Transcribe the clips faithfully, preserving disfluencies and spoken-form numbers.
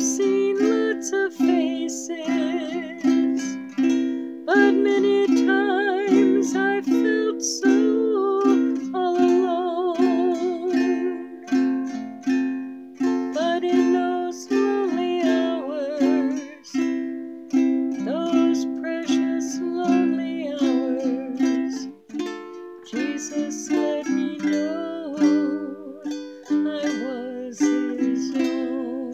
I've seen lots of faces, but many times I felt so all alone. But in those lonely hours, those precious lonely hours, Jesus let me know I was His own.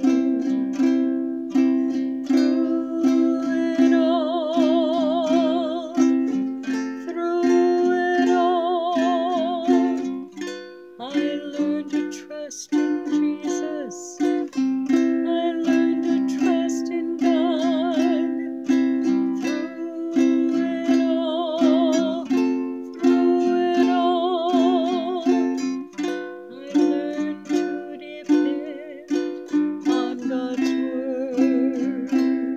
Through it all, through it all, I learned to trust in Jesus. I learned to trust in God. Through it all, through it all, I learned to depend on God's word.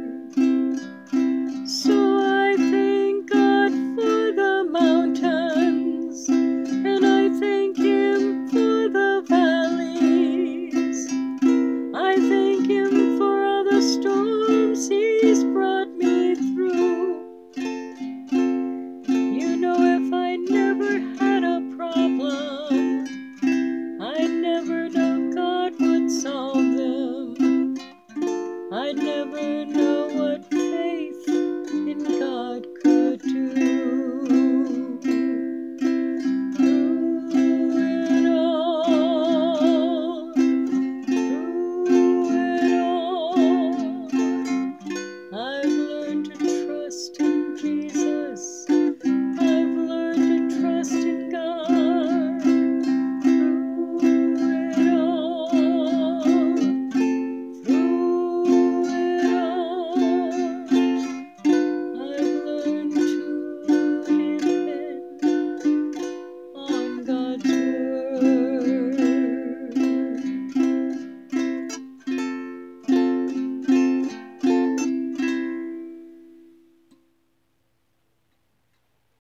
So I thank God for the mountains, and I thank Him for the valleys. I thank Him for all the storms He's brought me through. You know, if I never had a problem, I'd never know God would solve them. I'd never know